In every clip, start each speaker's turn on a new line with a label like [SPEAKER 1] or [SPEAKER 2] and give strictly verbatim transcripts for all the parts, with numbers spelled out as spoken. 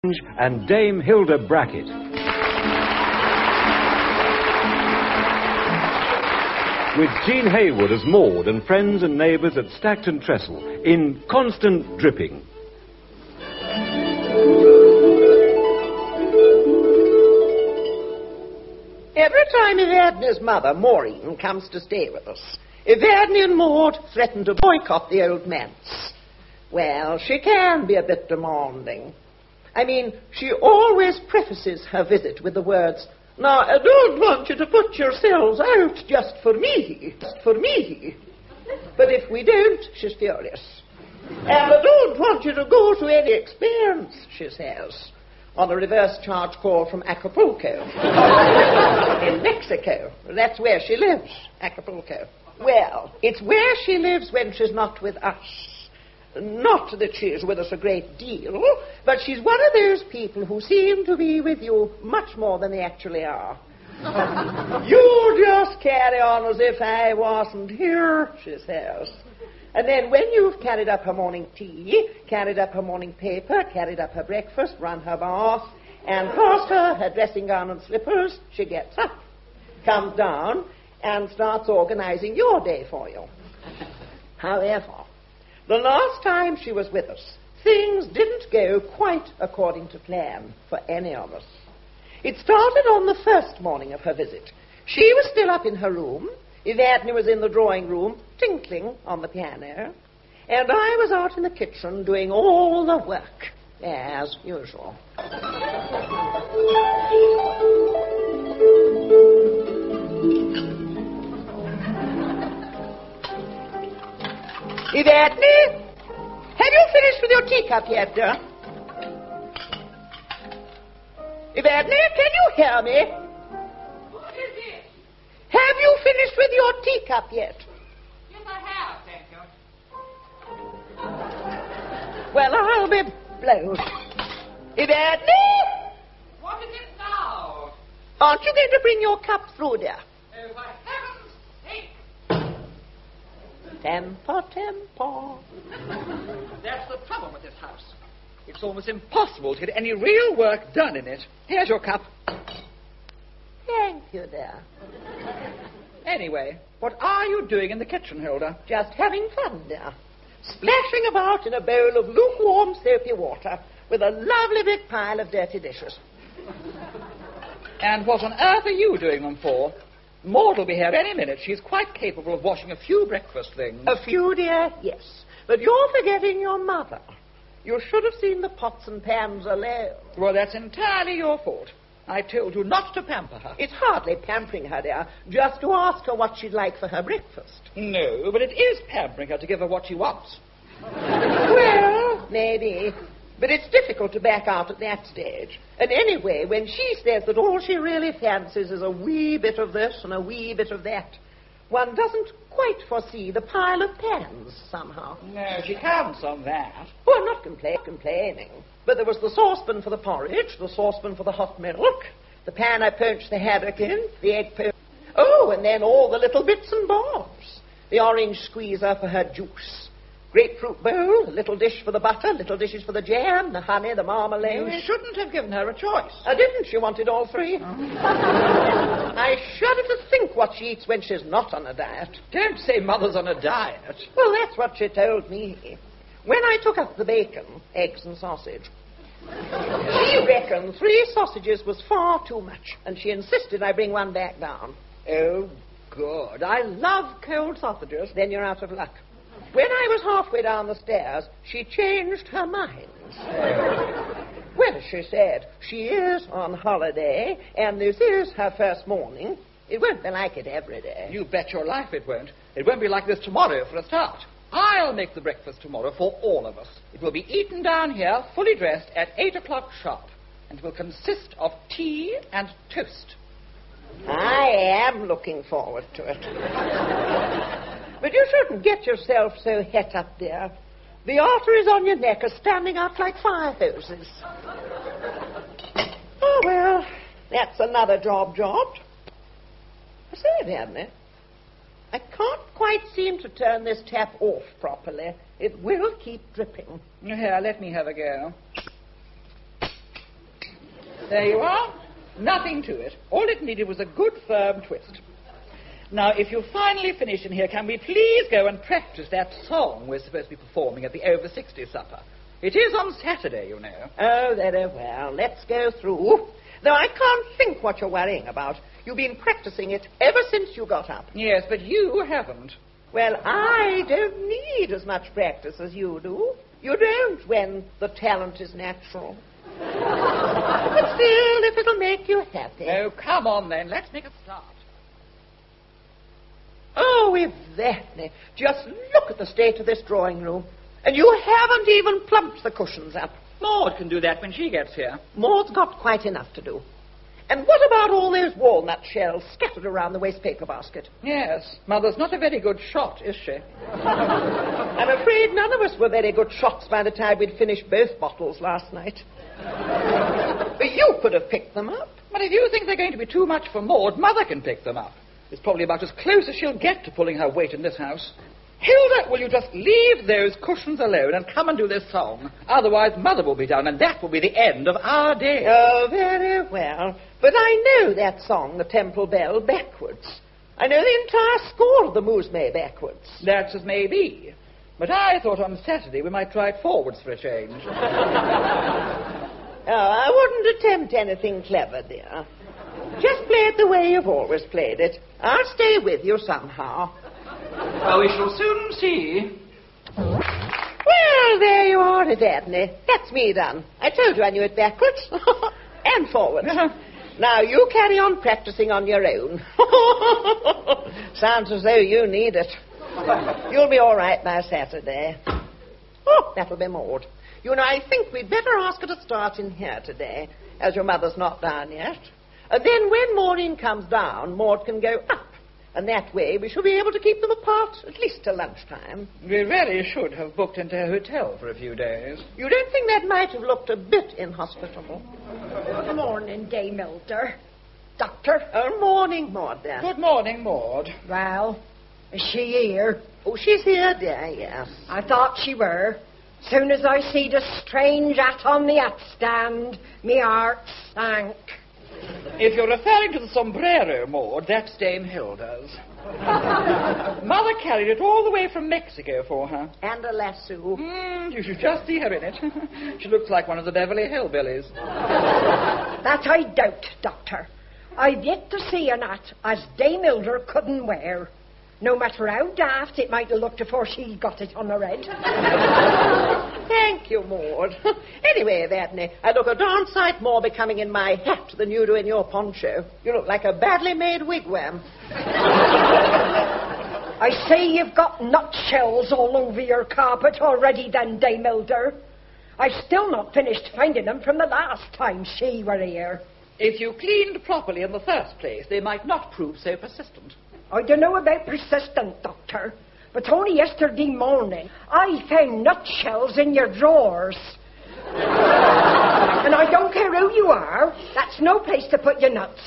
[SPEAKER 1] and Dame Hilda Brackett. With Jean Haywood as Maud and friends and neighbours at Stacton Trestle in Constant Dripping.
[SPEAKER 2] Every time Evadne's mother, Maureen, comes to stay with us, Evadne and Maud threaten to boycott the old manse. Well, she can be a bit demanding. I mean, she always prefaces her visit with the words, "Now, I don't want you to put yourselves out just for me, just for me." But if we don't, she's furious. "And I don't want you to go to any expense," she says, on a reverse charge call from Acapulco. In Mexico. That's where she lives, Acapulco. Well, it's where she lives when she's not with us. Not that she's with us a great deal, but she's one of those people who seem to be with you much more than they actually are. "You just carry on as if I wasn't here," she says. And then when you've carried up her morning tea, carried up her morning paper, carried up her breakfast, run her bath, and passed her her dressing gown and slippers, she gets up, comes down, and starts organizing your day for you. However, the last time she was with us, things didn't go quite according to plan for any of us. It started on the first morning of her visit. She was still up in her room, Evadne was in the drawing room, tinkling on the piano, and I was out in the kitchen doing all the work, as usual. "Evadne, have you finished with your teacup yet, dear? Evadne, can you hear me?
[SPEAKER 3] What is it?
[SPEAKER 2] Have you finished with your teacup yet?"
[SPEAKER 3] Yes, I have, thank you.
[SPEAKER 2] "Well, I'll be blowed. Evadne,
[SPEAKER 3] What is it now?
[SPEAKER 2] aren't you going to bring your cup through, dear?"
[SPEAKER 3] Oh, for heaven's sake!
[SPEAKER 2] Temper, temper.
[SPEAKER 4] That's the trouble with this house. It's almost impossible to get any real work done in it. Here's your cup.
[SPEAKER 2] Thank you, dear.
[SPEAKER 4] Anyway, what are you doing in the kitchen, Hilda?
[SPEAKER 2] Just having fun, dear. Splashing about in a bowl of lukewarm soapy water with a lovely big pile of dirty dishes.
[SPEAKER 4] And what on earth are you doing them for? Maud will be here any minute. She's quite capable of washing a few breakfast things.
[SPEAKER 2] A few, dear, yes. But you're forgetting your mother. You should have seen the pots and pans alone.
[SPEAKER 4] Well, that's entirely your fault. I told you not to pamper her.
[SPEAKER 2] It's hardly pampering her, dear, just to ask her what she'd like for her breakfast.
[SPEAKER 4] No, but it is pampering her to give her what she wants.
[SPEAKER 2] Well, maybe. But it's difficult to back out at that stage. And anyway, when she says that all she really fancies is a wee bit of this and a wee bit of that, one doesn't quite foresee the pile of pans, somehow.
[SPEAKER 4] No, she counts on that.
[SPEAKER 2] Oh, I'm not compla- complaining. But there was the saucepan for the porridge, the saucepan for the hot milk, the pan I poached the haddock in, the egg po- Oh, and then all the little bits and bobs. The orange squeezer for her juice. Grapefruit bowl, a little dish for the butter, little dishes for the jam, the honey, the marmalade.
[SPEAKER 4] You shouldn't have given her a choice.
[SPEAKER 2] I didn't. She wanted all three. I shudder to think what she eats when she's not on a diet.
[SPEAKER 4] Don't say Mother's on a diet.
[SPEAKER 2] Well, that's what she told me. When I took up the bacon, eggs and sausage, she reckoned three sausages was far too much, and she insisted I bring one back down.
[SPEAKER 4] Oh, good. I love cold sausages.
[SPEAKER 2] Then you're out of luck. When I was halfway down the stairs, she changed her mind. Well, she said, she is on holiday, and this is her first morning. It won't be like it every day.
[SPEAKER 4] You bet your life it won't. It won't be like this tomorrow for a start. I'll make the breakfast tomorrow for all of us. It will be eaten down here, fully dressed, at eight o'clock sharp, and will consist of tea and toast.
[SPEAKER 2] I am looking forward to it. But you shouldn't get yourself so het up there. The arteries on your neck are standing out like fire hoses. Oh, well, that's another job jobbed. I say, Evadne, I can't quite seem to turn this tap off properly. It will keep dripping.
[SPEAKER 4] Here, let me have a go. There you are. Nothing to it. All it needed was a good firm twist. Now, if you've finally finished in here, can we please go and practice that song we're supposed to be performing at the over sixty supper? It is on Saturday, you know.
[SPEAKER 2] Oh, very well. Let's go through. Though I can't think what you're worrying about. You've been practicing it ever since you got up.
[SPEAKER 4] Yes, but you haven't.
[SPEAKER 2] Well, I don't need as much practice as you do. You don't when the talent is natural. But still, if it'll make you happy.
[SPEAKER 4] Oh, come on then. Let's make a start.
[SPEAKER 2] Oh, Yvette, just look at the state of this drawing room. And you haven't even plumped the cushions up.
[SPEAKER 4] Maud can do that when she gets here.
[SPEAKER 2] Maud's got quite enough to do. And what about all those walnut shells scattered around the waste paper basket?
[SPEAKER 4] Yes, Mother's not a very good shot, is she?
[SPEAKER 2] I'm afraid none of us were very good shots by the time we'd finished both bottles last night. But you could have picked them up.
[SPEAKER 4] But if you think they're going to be too much for Maud, Mother can pick them up. It's probably about as close as she'll get to pulling her weight in this house. Hilda, will you just leave those cushions alone and come and do this song? Otherwise, Mother will be down, and that will be the end of our day.
[SPEAKER 2] Oh, very well. But I know that song, The Temple Bell, backwards. I know the entire score of the Mousme backwards.
[SPEAKER 4] That's as may be. But I thought on Saturday we might try it forwards for a change.
[SPEAKER 2] Oh, I wouldn't attempt anything clever, dear. Just play it the way you've always played it. I'll stay with you somehow.
[SPEAKER 4] Well, we shall soon see.
[SPEAKER 2] Well, there you are, Edadney. That's me done. I told you I knew it backwards. And forwards. Now, you carry on practicing on your own. Sounds as though you need it. You'll be all right by Saturday. Oh, that'll be Maud. You know, I think we'd better ask her to start in here today, as your mother's not down yet. And then when Maureen comes down, Maud can go up. And that way we shall be able to keep them apart, at least till lunchtime.
[SPEAKER 4] We really should have booked into a hotel for a few days.
[SPEAKER 2] You don't think that might have looked a bit inhospitable?
[SPEAKER 5] Good morning, Dame Hilda. Doctor?
[SPEAKER 2] Oh, morning, Maud, dear.
[SPEAKER 4] Good morning, Maud.
[SPEAKER 5] Well, is she here?
[SPEAKER 2] Oh, she's here, dear, yes.
[SPEAKER 5] I thought she were. Soon as I see the strange hat on the hat stand, me heart sank.
[SPEAKER 4] If you're referring to the sombrero, Maud, that's Dame Hilda's. Mother carried it all the way from Mexico for her.
[SPEAKER 2] And a lasso.
[SPEAKER 4] Mm, you should just see her in it. She looks like one of the Beverly Hillbillies.
[SPEAKER 5] That I doubt, Doctor. I've yet to see an hat as Dame Hilda couldn't wear. No matter how daft it might have looked before she got it on her head.
[SPEAKER 2] Thank you, Maud. Anyway, Edadney, I look a darn sight more becoming in my hat than you do in your poncho. You look like a badly made wigwam.
[SPEAKER 5] I say you've got nutshells all over your carpet already then, Dame Hilda. I've still not finished finding them from the last time she were here.
[SPEAKER 4] If you cleaned properly in the first place, they might not prove so persistent.
[SPEAKER 5] I don't know about persistent, Doctor, but only yesterday morning I found nutshells in your drawers. And I don't care who you are, that's no place to put your nuts.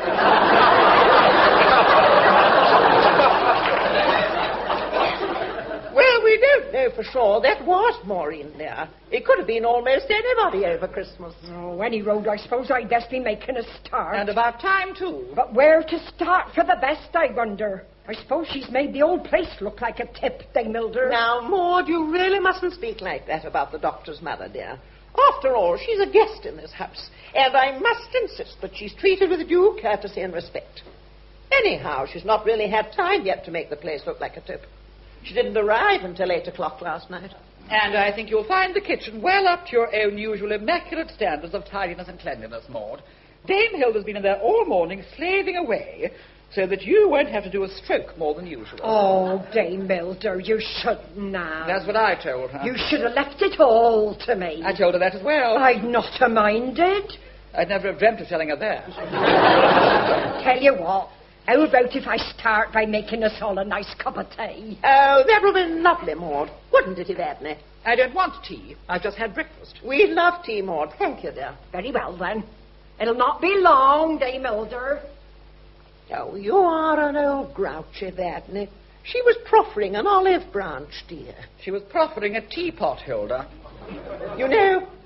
[SPEAKER 2] Well, we don't know for sure. That was Maureen there. It could have been almost anybody over Christmas.
[SPEAKER 5] Oh, any road, I suppose I'd best be making a start.
[SPEAKER 4] And about time, too.
[SPEAKER 5] But where to start for the best, I wonder? I suppose she's made the old place look like a tip, Dame Hilda.
[SPEAKER 2] Now, Maud, you really mustn't speak like that about the doctor's mother, dear. After all, she's a guest in this house, and I must insist that she's treated with due courtesy and respect. Anyhow, she's not really had time yet to make the place look like a tip. She didn't arrive until eight o'clock last night.
[SPEAKER 4] And I think you'll find the kitchen well up to your own usual immaculate standards of tidiness and cleanliness, Maud. Dame Hilda's been in there all morning slaving away so that you won't have to do a stroke more than usual.
[SPEAKER 5] Oh, Dame Hilda, you shouldn't have.
[SPEAKER 4] That's what I told her.
[SPEAKER 5] You should have left it all to me.
[SPEAKER 4] I told her that as well.
[SPEAKER 5] I'd not have minded.
[SPEAKER 4] I'd never have dreamt of telling her that.
[SPEAKER 5] Tell you what. How about if I start by making us all a nice cup of tea?
[SPEAKER 2] Oh, that would be lovely, Maud. Wouldn't it, Edadney?
[SPEAKER 4] I don't want tea. I've just had breakfast.
[SPEAKER 2] We love tea, Maud. Thank you, dear.
[SPEAKER 5] Very well, then. It'll not be long, Dame Hilda.
[SPEAKER 2] Oh, you are an old grouch, Edadney. She was proffering an olive branch, dear.
[SPEAKER 4] She was proffering a teapot, Hilda.
[SPEAKER 2] You know,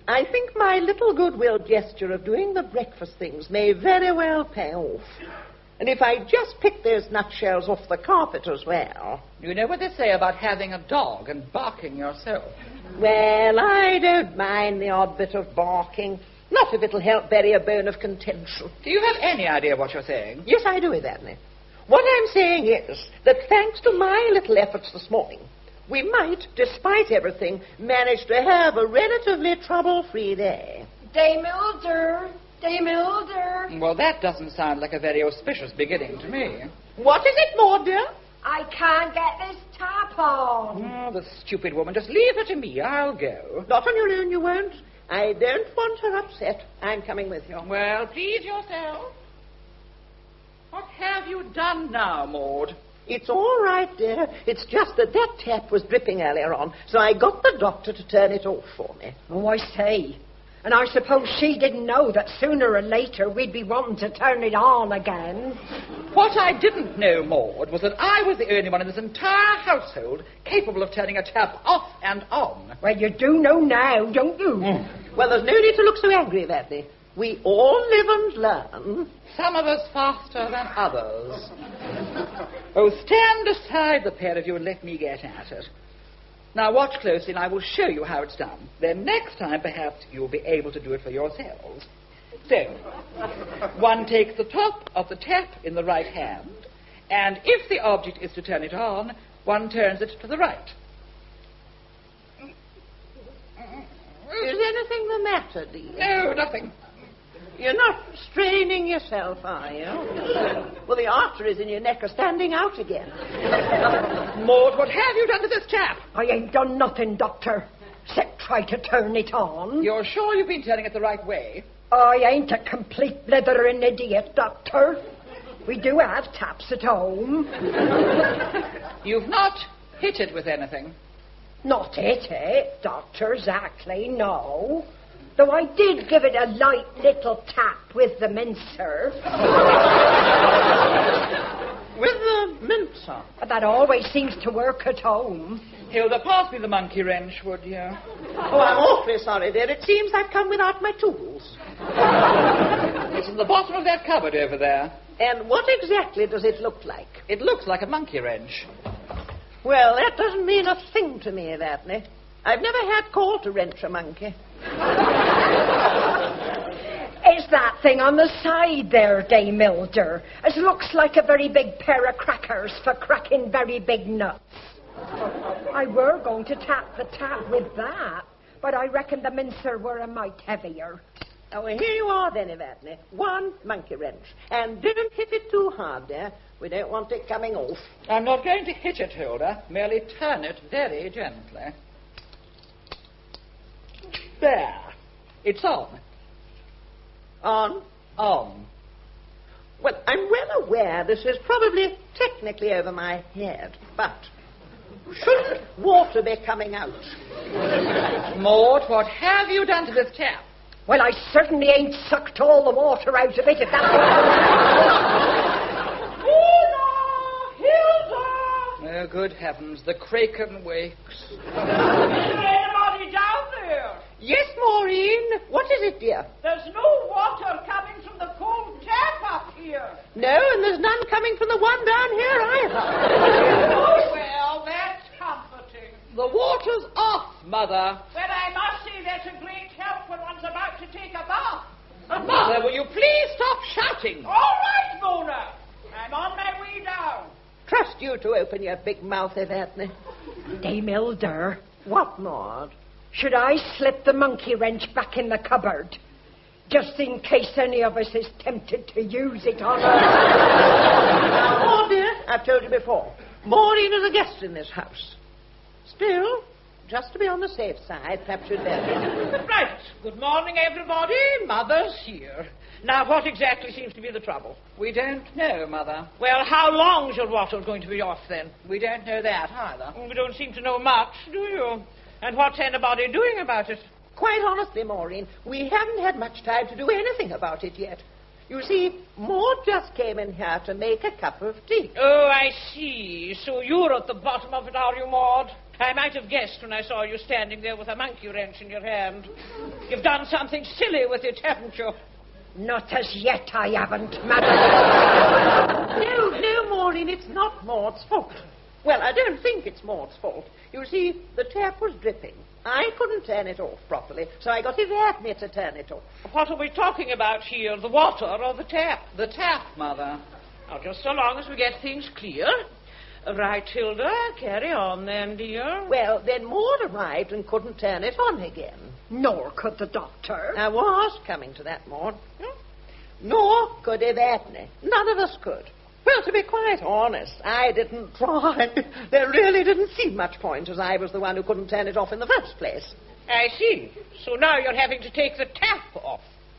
[SPEAKER 2] I think my little goodwill gesture of doing the breakfast things may very well pay off. And if I just pick those nutshells off the carpet as well.
[SPEAKER 4] You know what they say about having a dog and barking yourself.
[SPEAKER 2] Well, I don't mind the odd bit of barking. Not if it'll help bury a bone of contention.
[SPEAKER 4] Do you have any idea what you're saying?
[SPEAKER 2] Yes, I do, Edna. What I'm saying is that thanks to my little efforts this morning, we might, despite everything, manage to have a relatively trouble-free day.
[SPEAKER 5] Dame Ilder, Dame Ilder.
[SPEAKER 4] Well, that doesn't sound like a very auspicious beginning to me.
[SPEAKER 2] What is it, Maud, dear?
[SPEAKER 5] I can't get this tap on.
[SPEAKER 4] Oh, the stupid woman. Just leave her to me. I'll go.
[SPEAKER 2] Not on your own, you won't. I don't want her upset. I'm coming with you.
[SPEAKER 4] Well, please yourself. What have you done now, Maud?
[SPEAKER 2] It's all right, dear. It's just that that tap was dripping earlier on, so I got the doctor to turn it off for me.
[SPEAKER 5] Oh, I say. And I suppose she didn't know that sooner or later we'd be wanting to turn it on again.
[SPEAKER 4] What I didn't know, Maud, was that I was the only one in this entire household capable of turning a tap off and on.
[SPEAKER 5] Well, you do know now, don't you?
[SPEAKER 2] Mm. Well, there's no need to look so angry, Verdi. We all live and learn.
[SPEAKER 4] Some of us faster than others. Oh, stand aside, the pair of you, and let me get at it. Now, watch closely, and I will show you how it's done. Then next time, perhaps, you'll be able to do it for yourselves. So, one takes the top of the tap in the right hand, and if the object is to turn it on, one turns it to the right.
[SPEAKER 2] Is anything the matter, dear?
[SPEAKER 4] No, nothing.
[SPEAKER 2] You're not straining yourself, are you? Well, the arteries in your neck are standing out again.
[SPEAKER 4] Maud, what have you done to this tap?
[SPEAKER 5] I ain't done nothing, Doctor, except try to turn it on.
[SPEAKER 4] You're sure you've been turning it the right way?
[SPEAKER 5] I ain't a complete blithering idiot, Doctor. We do have taps at home.
[SPEAKER 4] You've not hit it with anything?
[SPEAKER 5] Not hit it, Doctor, exactly, no. Though I did give it a light little tap with the mincer.
[SPEAKER 2] With the mincer?
[SPEAKER 5] That always seems to work at home.
[SPEAKER 4] Hilda, pass me the monkey wrench, would you?
[SPEAKER 2] Oh, I'm awfully sorry, dear. It seems I've come without my tools.
[SPEAKER 4] It's in the bottom of that cupboard over there.
[SPEAKER 2] And what exactly does it look like?
[SPEAKER 4] It looks like a monkey wrench.
[SPEAKER 2] Well, that doesn't mean a thing to me, Daphne. I've never had call to wrench a monkey.
[SPEAKER 5] It's that thing on the side there, Dame Ilder. It looks like a very big pair of crackers for cracking very big nuts. I were going to tap the tap with that, but I reckon the mincer were a mite heavier.
[SPEAKER 2] Oh, well, here you are then, Evadne. One monkey wrench. And don't hit it too hard, dear. We don't want it coming off.
[SPEAKER 4] I'm not going to hit it, Hilda. Merely turn it very gently. There. It's on.
[SPEAKER 2] On?
[SPEAKER 4] On.
[SPEAKER 2] Well, I'm well aware this is probably technically over my head, but shouldn't water be coming out?
[SPEAKER 4] Maud, what have you done to this tap?
[SPEAKER 5] Well, I certainly ain't sucked all the water out of it, if that's what...
[SPEAKER 2] Hilda! Hilda!
[SPEAKER 4] Oh, good heavens, the kraken wakes.
[SPEAKER 3] Is there anybody down there?
[SPEAKER 2] Yes, Maureen. What is it, dear?
[SPEAKER 3] There's no water coming from the cold tap up here.
[SPEAKER 2] No, and there's none coming from the one down here either.
[SPEAKER 3] Oh, well, that's comforting.
[SPEAKER 4] The water's off, Mother.
[SPEAKER 3] Well, I must say that's a great help when one's about to take a bath.
[SPEAKER 4] Mother, will you please stop shouting?
[SPEAKER 3] All right, Mona. I'm on my way down.
[SPEAKER 2] Trust you to open your big mouth, Evadne.
[SPEAKER 5] Dame Ilder,
[SPEAKER 2] What, Maud?
[SPEAKER 5] should I slip the monkey wrench back in the cupboard, just in case any of us is tempted to use it on us?
[SPEAKER 2] Now, Maud, dear, I've told you before, Maureen is a guest in this house. Still, just to be on the safe side, perhaps you'd better.
[SPEAKER 3] Right. Good morning, everybody. Mother's here. Now, what exactly seems to be the trouble?
[SPEAKER 4] We don't know, Mother.
[SPEAKER 3] Well, how long's your water going to be off, then?
[SPEAKER 4] We don't know that either.
[SPEAKER 3] We don't seem to know much, do you? And what's anybody doing about it?
[SPEAKER 2] Quite honestly, Maureen, we haven't had much time to do anything about it yet. You see, Maud just came in here to make a cup of tea.
[SPEAKER 3] Oh, I see. So you're at the bottom of it, are you, Maud? I might have guessed when I saw you standing there with a monkey wrench in your hand. You've done something silly with it, haven't you?
[SPEAKER 5] Not as yet, I haven't, madam.
[SPEAKER 2] No, no, Maureen, it's not Maud's fault. Well, I don't think it's Maud's fault. You see, the tap was dripping. I couldn't turn it off properly, so I got Evadne to turn it off.
[SPEAKER 3] What are we talking about here, the water or the tap?
[SPEAKER 4] The tap, Mother.
[SPEAKER 3] Now, just so long as we get things clear. Right, Hilda, carry on then, dear.
[SPEAKER 2] Well, then Maud arrived and couldn't turn it on again.
[SPEAKER 5] Nor could the doctor.
[SPEAKER 2] I was coming to that, Maud. Nor could Evadne. None of us could. Well, to be quite honest, I didn't try. There really didn't seem much point, as I was the one who couldn't turn it off in the first place.
[SPEAKER 3] I see. So now you're having to take the tap off.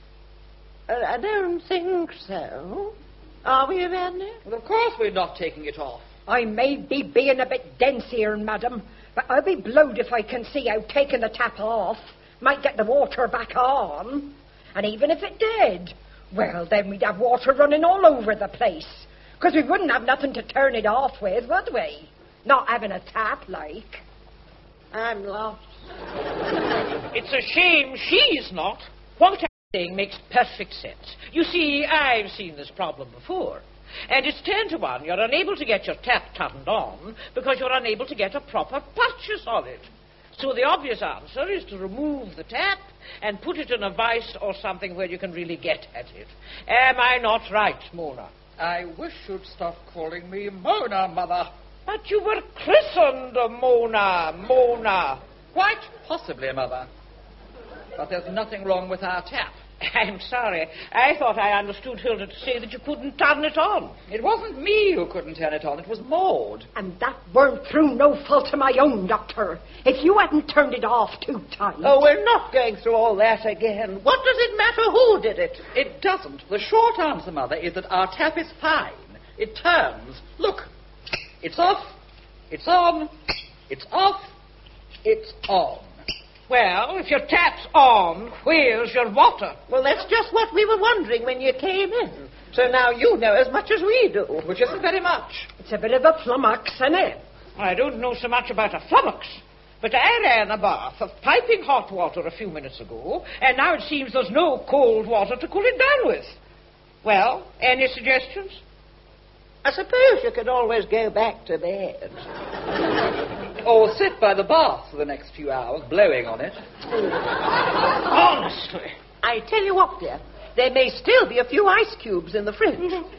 [SPEAKER 2] Uh, I don't think so. Are we, Evadne?
[SPEAKER 4] Well, of course we're not taking it off.
[SPEAKER 5] I may be being a bit dense here, madam, but I'll be blowed if I can see how taking the tap off might get the water back on. And even if it did, well, then we'd have water running all over the place. Because we wouldn't have nothing to turn it off with, would we? Not having a tap, like.
[SPEAKER 2] I'm lost.
[SPEAKER 3] It's a shame she's not. What I'm saying makes perfect sense. You see, I've seen this problem before. And it's ten to one you're unable to get your tap turned on because you're unable to get a proper purchase on it. So the obvious answer is to remove the tap and put it in a vice or something where you can really get at it. Am I not right, Mona?
[SPEAKER 4] I wish you'd stop calling me Mona, Mother.
[SPEAKER 3] But you were christened Mona, Mona.
[SPEAKER 4] Quite possibly, Mother. But there's nothing wrong with our tap.
[SPEAKER 3] I'm sorry. I thought I understood Hilda to say that you couldn't turn it on.
[SPEAKER 4] It wasn't me who couldn't turn it on. It was Maud.
[SPEAKER 5] And that weren't through no fault of my own, Doctor. If you hadn't turned it off too tight.
[SPEAKER 2] Oh, we're not going through all that again. What does it matter who did it?
[SPEAKER 4] It doesn't. The short answer, Mother, is that our tap is fine. It turns. Look. It's off. It's on. It's off. It's on.
[SPEAKER 3] Well, if your tap's on, where's your water?
[SPEAKER 2] Well, that's just what we were wondering when you came in. So now you know as much as we do.
[SPEAKER 4] Which isn't very much.
[SPEAKER 5] It's a bit of a flummox, isn't it?
[SPEAKER 3] I don't know so much about a flummox, but I ran a bath of piping hot water a few minutes ago, and now it seems there's no cold water to cool it down with. Well, any suggestions?
[SPEAKER 2] I suppose you could always go back to bed.
[SPEAKER 4] Or sit by the bath for the next few hours, blowing on it.
[SPEAKER 3] Honestly.
[SPEAKER 2] I tell you what, dear, there may still be a few ice cubes in the fridge.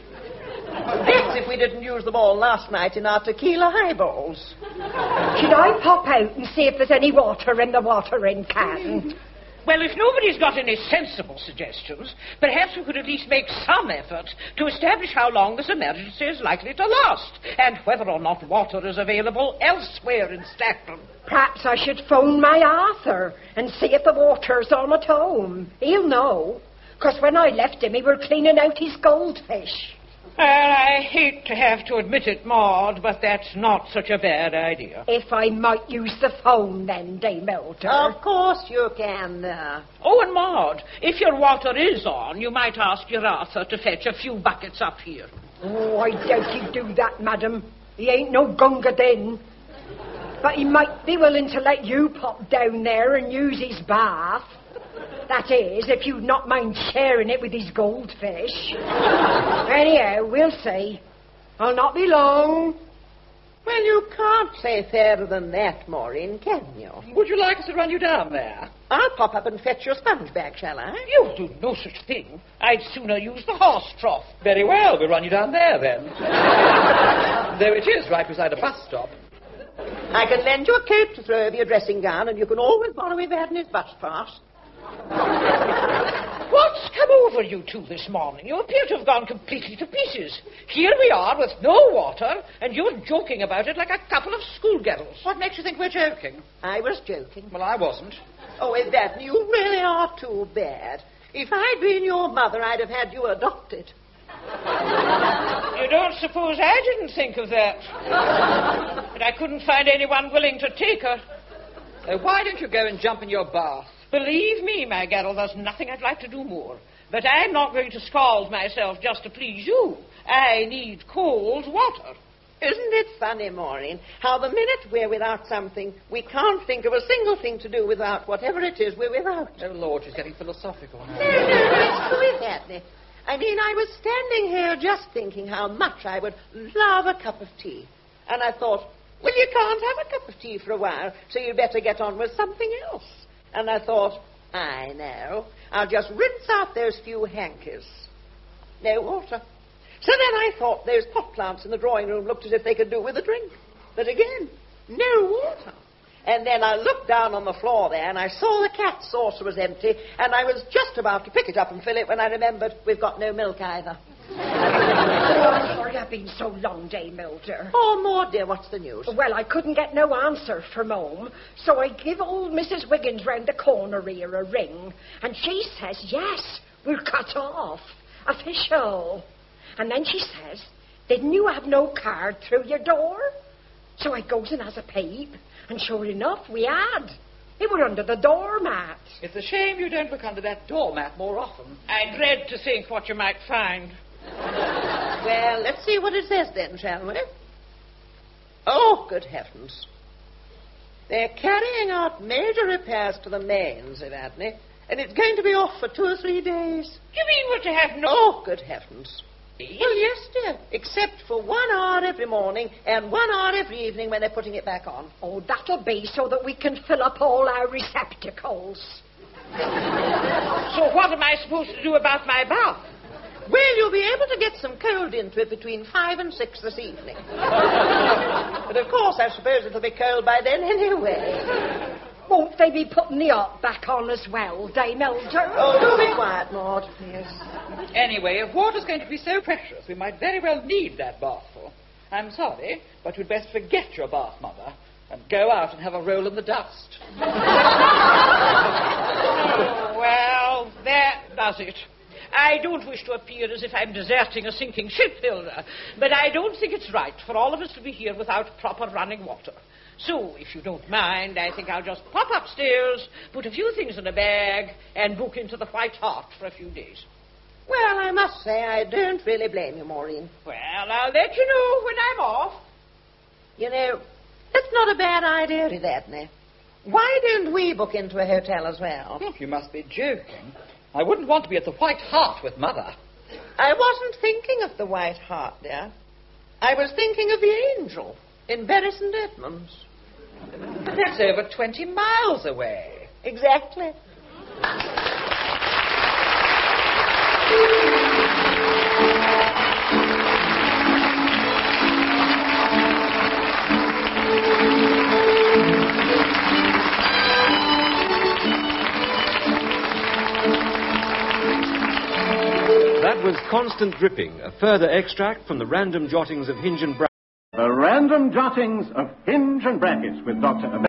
[SPEAKER 2] That's if we didn't use them all last night in our tequila highballs.
[SPEAKER 5] Should I pop out and see if there's any water in the watering can?
[SPEAKER 3] Well, if nobody's got any sensible suggestions, perhaps we could at least make some effort to establish how long this emergency is likely to last, and whether or not water is available elsewhere in Stackton.
[SPEAKER 5] Perhaps I should phone my Arthur and see if the water's on at home. He'll know, because when I left him, he were cleaning out his goldfish.
[SPEAKER 3] Well, I hate to have to admit it, Maud, but that's not such a bad idea.
[SPEAKER 5] If I might use the phone then, Dame Elder.
[SPEAKER 2] Of course you can. Uh...
[SPEAKER 3] Oh, and Maud, if your water is on, you might ask your Arthur to fetch a few buckets up here.
[SPEAKER 5] Oh, I doubt he'd do that, madam. He ain't no Gunga Din. But he might be willing to let you pop down there and use his bath. That is, if you'd not mind sharing it with his goldfish. Anyhow, we'll see. I'll not be long.
[SPEAKER 2] Well, you can't say fairer than that, Maureen, can you?
[SPEAKER 4] Would you like us to run you down there?
[SPEAKER 2] I'll pop up and fetch your sponge bag, shall I?
[SPEAKER 3] You'll do no such thing. I'd sooner use the horse trough.
[SPEAKER 4] Very well, we'll run you down there, then. Though it is right beside a bus stop.
[SPEAKER 2] I can lend you a coat to throw over your dressing gown, and you can always borrow Evadne's bus pass.
[SPEAKER 3] What's come over you two this morning? You appear to have gone completely to pieces. Here we are with no water, and you're joking about it like a couple of schoolgirls.
[SPEAKER 4] What makes you think we're joking?
[SPEAKER 2] I was joking.
[SPEAKER 4] Well, I wasn't.
[SPEAKER 2] Oh, Evadne, you really are too bad. If I'd been your mother, I'd have had you adopted.
[SPEAKER 3] You don't suppose I didn't think of that? But I couldn't find anyone willing to take her.
[SPEAKER 4] Uh, why don't you go and jump in your bath?
[SPEAKER 3] Believe me, my girl, there's nothing I'd like to do more. But I'm not going to scald myself just to please you. I need cold water.
[SPEAKER 2] Isn't it funny, Maureen, how the minute we're without something, we can't think of a single thing to do without whatever it is we're without?
[SPEAKER 4] Oh, Lord, she's getting philosophical now.
[SPEAKER 2] No, no, no, it's true, Daphne. I mean, I was standing here just thinking how much I would love a cup of tea. And I thought, well, you can't have a cup of tea for a while, so you'd better get on with something else. And I thought, I know, I'll just rinse out those few hankies. No water. So then I thought those pot plants in the drawing room looked as if they could do with a drink. But again, no water. And then I looked down on the floor there, and I saw the cat saucer was empty, and I was just about to pick it up and fill it when I remembered we've got no milk either.
[SPEAKER 5] Oh, sorry I've been so long, Dame Milder.
[SPEAKER 2] Oh, Maud, dear, what's the news?
[SPEAKER 5] Well, I couldn't get no answer from home, so I give old Missus Wiggins round the corner here a ring, and she says, yes, we're cut off. Official. And then she says, didn't you have no card through your door? So I goes and has a peep, and sure enough, we had. It were under the doormat.
[SPEAKER 4] It's a shame you don't look under that doormat more often.
[SPEAKER 3] I dread to think what you might find.
[SPEAKER 2] Well, let's see what it says then, shall we? Oh, good heavens. They're carrying out major repairs to the mains, Evadne, and it's going to be off for two or three days.
[SPEAKER 3] Do you mean we're to have no...
[SPEAKER 2] Oh, good heavens. Well, yes, dear, except for one hour every morning and one hour every evening when they're putting it back on.
[SPEAKER 5] Oh, that'll be so that we can fill up all our receptacles.
[SPEAKER 3] So what am I supposed to do about my bath?
[SPEAKER 2] Well, you'll be able to get some cold into it between five and six this evening. But, of course, I suppose it'll be cold by then anyway.
[SPEAKER 5] Won't they be putting the hot back on as well, Dame Elder?
[SPEAKER 2] Oh, do be quiet, Maud. Yes.
[SPEAKER 4] Anyway, if water's going to be so precious, we might very well need that bathful. I'm sorry, but you'd best forget your bath, Mother, and go out and have a roll in the dust.
[SPEAKER 3] Oh, well, that does it. I don't wish to appear as if I'm deserting a sinking ship, Hilda, but I don't think it's right for all of us to be here without proper running water. So, if you don't mind, I think I'll just pop upstairs, put a few things in a bag, and book into the White Hart for a few days.
[SPEAKER 2] Well, I must say I don't really blame you, Maureen.
[SPEAKER 3] Well, I'll let you know when I'm off.
[SPEAKER 2] You know, that's not a bad idea, Evadne. Why don't we book into a hotel as well?
[SPEAKER 4] Oh, you must be joking. I wouldn't want to be at the White Hart with Mother.
[SPEAKER 2] I wasn't thinking of the White Hart, dear. I was thinking of the Angel in Bury Saint Edmunds.
[SPEAKER 4] But that's over twenty miles away.
[SPEAKER 2] Exactly.
[SPEAKER 1] That was Constant Dripping, a further extract from the random jottings of Hinge and Brackets.
[SPEAKER 6] The Random Jottings of Hinge and Brackets with Doctor